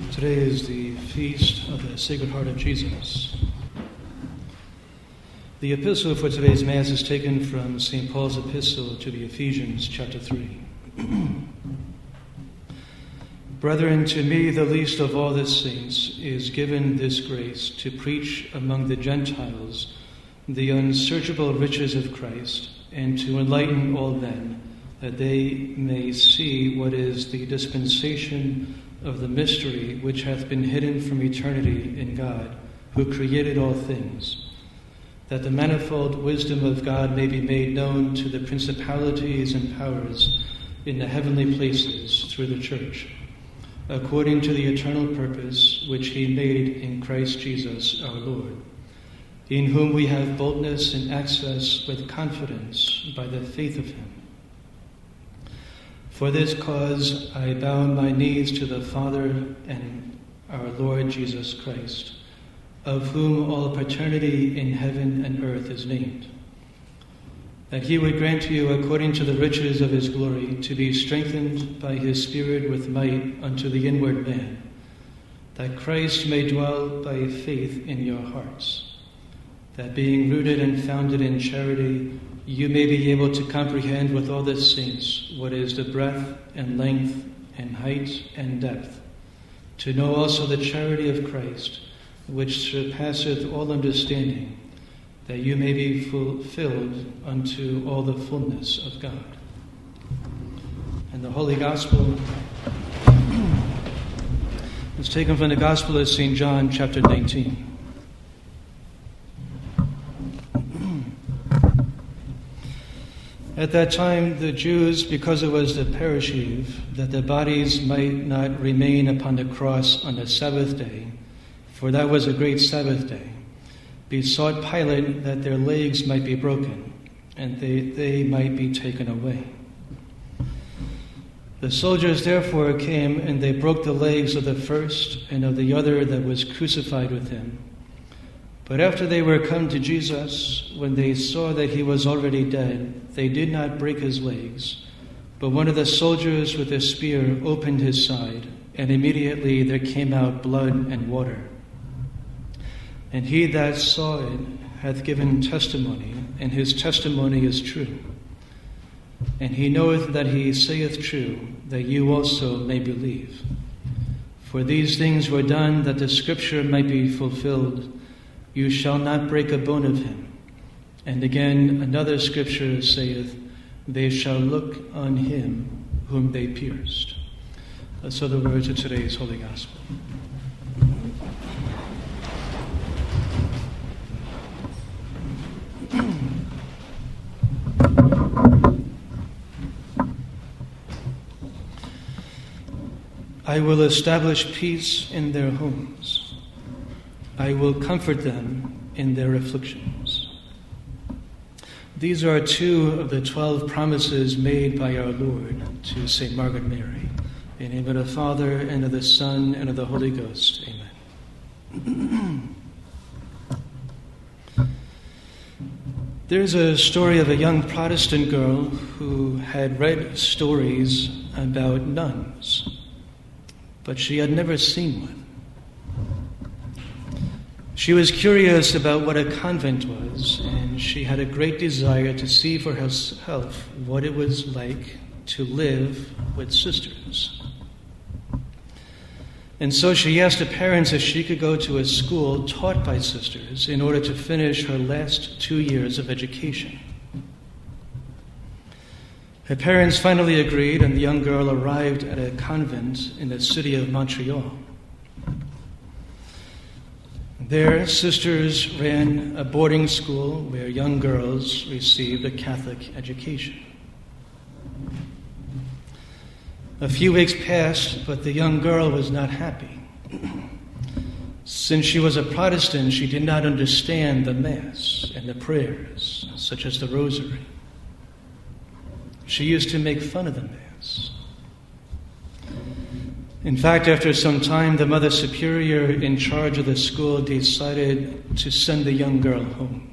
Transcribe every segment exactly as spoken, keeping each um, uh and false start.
Today is the feast of the Sacred Heart of Jesus. The epistle for today's Mass is taken from Saint Paul's epistle to the Ephesians, chapter three. Brethren, to me, the least of all the saints, is given this grace to preach among the Gentiles the unsearchable riches of Christ, and to enlighten all men, that they may see what is the dispensation of the mystery which hath been hidden from eternity in God, who created all things, that the manifold wisdom of God may be made known to the principalities and powers in the heavenly places through the Church, according to the eternal purpose which he made in Christ Jesus our Lord, in whom we have boldness and access with confidence by the faith of him. For this cause I bow my knees to the Father and our Lord Jesus Christ, of whom all paternity in heaven and earth is named, that he would grant to you, according to the riches of his glory, to be strengthened by his Spirit with might unto the inward man, that Christ may dwell by faith in your hearts, that being rooted and founded in charity, you may be able to comprehend with all the saints what is the breadth and length and height and depth, to know also the charity of Christ, which surpasseth all understanding, that you may be fulfilled unto all the fullness of God. And the Holy Gospel is taken from the Gospel of Saint John, chapter nineteen. At that time, the Jews, because it was the Parish Eve, that the bodies might not remain upon the cross on the Sabbath day, for that was a great Sabbath day, besought Pilate that their legs might be broken, and they, they might be taken away. The soldiers therefore came, and they broke the legs of the first and of the other that was crucified with him. But after they were come to Jesus, when they saw that he was already dead, they did not break his legs. But one of the soldiers with a spear opened his side, and immediately there came out blood and water. And he that saw it hath given testimony, and his testimony is true. And he knoweth that he saith true, that you also may believe. For these things were done that the scripture might be fulfilled, you shall not break a bone of him. And again another scripture saith, they shall look on him whom they pierced. So the words of today's Holy Gospel. I will establish peace in their homes. I will comfort them in their afflictions. These are two of the twelve promises made by our Lord to Saint Margaret Mary. In the name of the Father, and of the Son, and of the Holy Ghost. Amen. There's a story of a young Protestant girl who had read stories about nuns, but she had never seen one. She was curious about what a convent was, and she had a great desire to see for herself what it was like to live with sisters. And so she asked her parents if she could go to a school taught by sisters in order to finish her last two years of education. Her parents finally agreed, and the young girl arrived at a convent in the city of Montreal. There, sisters ran a boarding school where young girls received a Catholic education. A few weeks passed, but the young girl was not happy. Since she was a Protestant, she did not understand the Mass and the prayers, such as the Rosary. She used to make fun of the Mass. In fact, after some time, the Mother Superior in charge of the school decided to send the young girl home.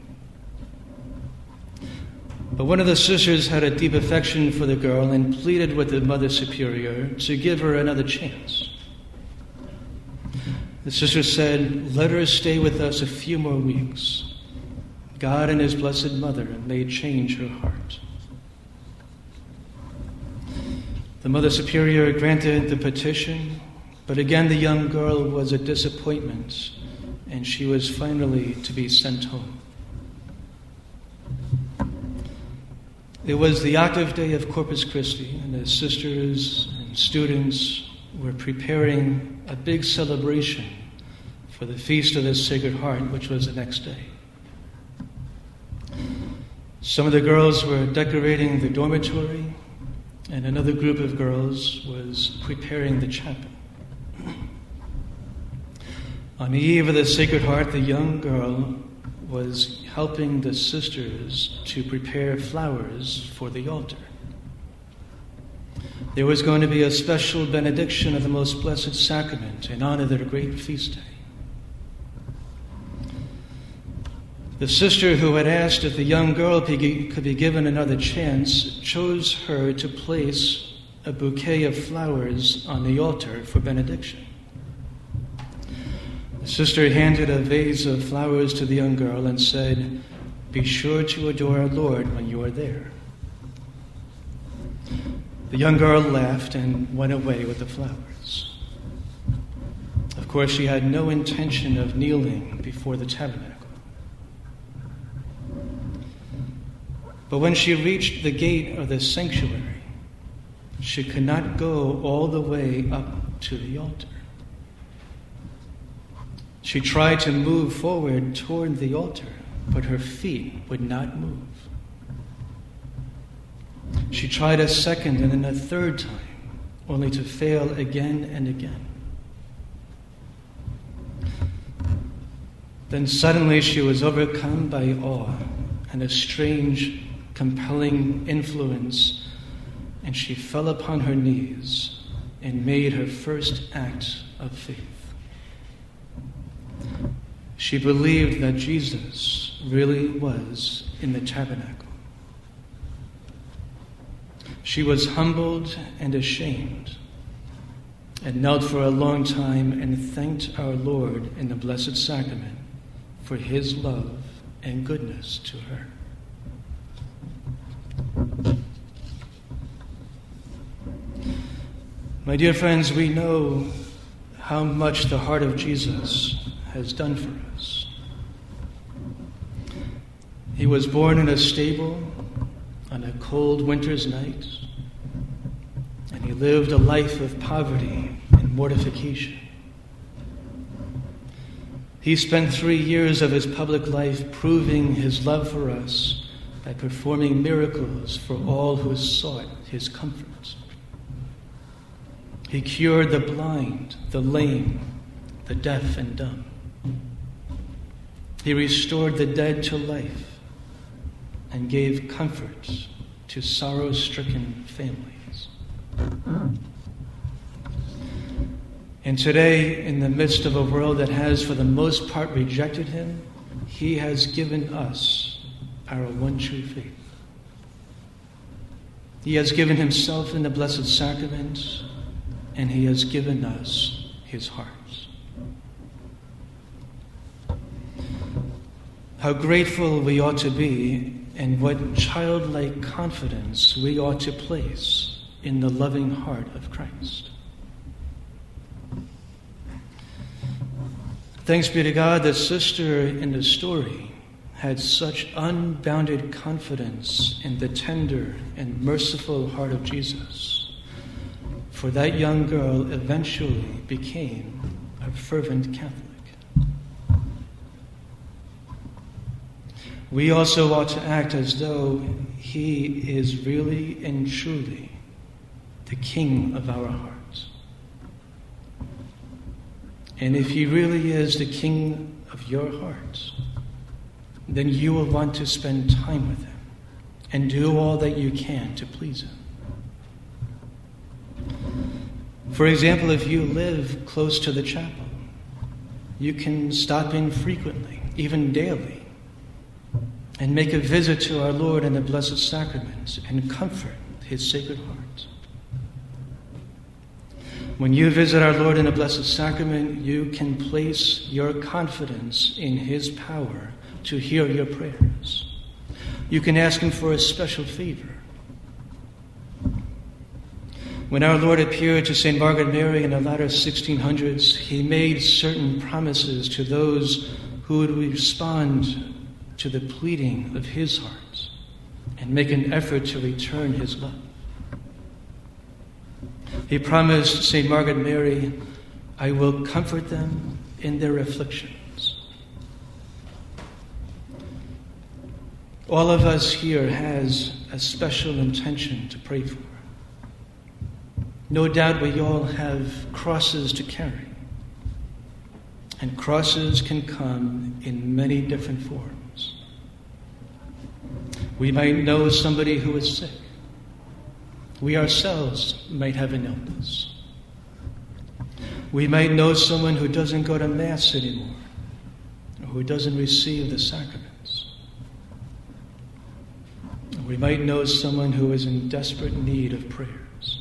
But one of the sisters had a deep affection for the girl and pleaded with the Mother Superior to give her another chance. The sister said, "Let her stay with us a few more weeks. God and His Blessed Mother may change her heart." The Mother Superior granted the petition, but again the young girl was a disappointment, and she was finally to be sent home. It was the octave day of Corpus Christi, and the sisters and students were preparing a big celebration for the Feast of the Sacred Heart, which was the next day. Some of the girls were decorating the dormitory, and another group of girls was preparing the chapel. On the eve of the Sacred Heart, the young girl was helping the sisters to prepare flowers for the altar. There was going to be a special benediction of the Most Blessed Sacrament in honor of their great feast day. The sister who had asked if the young girl could be given another chance chose her to place a bouquet of flowers on the altar for benediction. The sister handed a vase of flowers to the young girl and said, "Be sure to adore our Lord when you are there." The young girl laughed and went away with the flowers. Of course, she had no intention of kneeling before the tabernacle. But when she reached the gate of the sanctuary, she could not go all the way up to the altar. She tried to move forward toward the altar, but her feet would not move. She tried a second and then a third time, only to fail again and again. Then suddenly she was overcome by awe and a strange, compelling influence, and she fell upon her knees and made her first act of faith. She believed that Jesus really was in the tabernacle. She was humbled and ashamed and knelt for a long time and thanked our Lord in the Blessed Sacrament for His love and goodness to her. My dear friends, we know how much the heart of Jesus has done for us. He was born in a stable on a cold winter's night, and He lived a life of poverty and mortification. He spent three years of His public life proving His love for us by performing miracles for all who sought His comfort. He cured the blind, the lame, the deaf and dumb. He restored the dead to life and gave comfort to sorrow-stricken families. And today, in the midst of a world that has for the most part rejected Him, He has given us our one true faith. He has given Himself in the Blessed Sacrament, and He has given us His heart. How grateful we ought to be, and what childlike confidence we ought to place in the loving heart of Christ. Thanks be to God, the sister in the story had such unbounded confidence in the tender and merciful heart of Jesus. For that young girl eventually became a fervent Catholic. We also ought to act as though He is really and truly the King of our hearts. And if He really is the King of your heart, then you will want to spend time with Him and do all that you can to please Him. For example, if you live close to the chapel, you can stop in frequently, even daily, and make a visit to our Lord in the Blessed Sacrament and comfort His Sacred Heart. When you visit our Lord in the Blessed Sacrament, you can place your confidence in His power to hear your prayers. You can ask Him for a special favor. When our Lord appeared to Saint Margaret Mary in the latter sixteen hundreds, He made certain promises to those who would respond to the pleading of His heart and make an effort to return His love. He promised Saint Margaret Mary, "I will comfort them in their afflictions." All of us here has a special intention to pray for. No doubt we all have crosses to carry. And crosses can come in many different forms. We might know somebody who is sick. We ourselves might have an illness. We might know someone who doesn't go to Mass anymore, or who doesn't receive the sacraments. We might know someone who is in desperate need of prayers.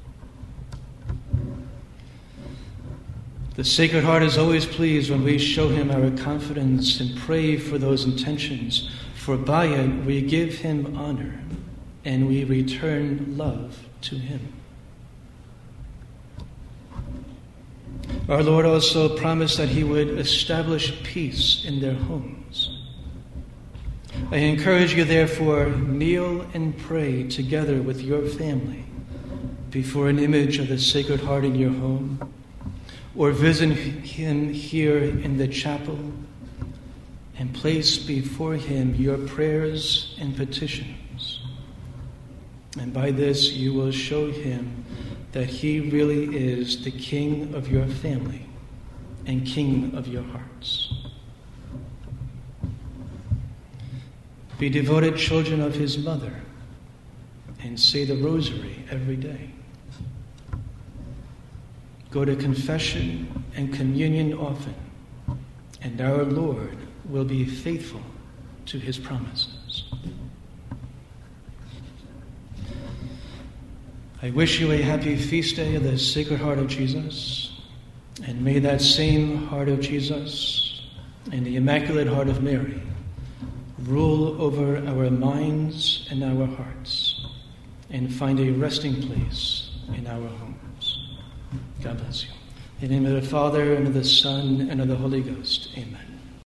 The Sacred Heart is always pleased when we show Him our confidence and pray for those intentions, for by it we give Him honor and we return love to Him. Our Lord also promised that He would establish peace in their homes. I encourage you, therefore, kneel and pray together with your family before an image of the Sacred Heart in your home, or visit Him here in the chapel and place before Him your prayers and petitions. And by this you will show Him that He really is the King of your family and King of your hearts. Be devoted children of His mother and say the Rosary every day. Go to confession and communion often, and our Lord will be faithful to His promises. I wish you a happy feast day of the Sacred Heart of Jesus, and may that same Heart of Jesus and the Immaculate Heart of Mary rule over our minds and our hearts and find a resting place in our homes. God bless you. In the name of the Father, and of the Son, and of the Holy Ghost. Amen.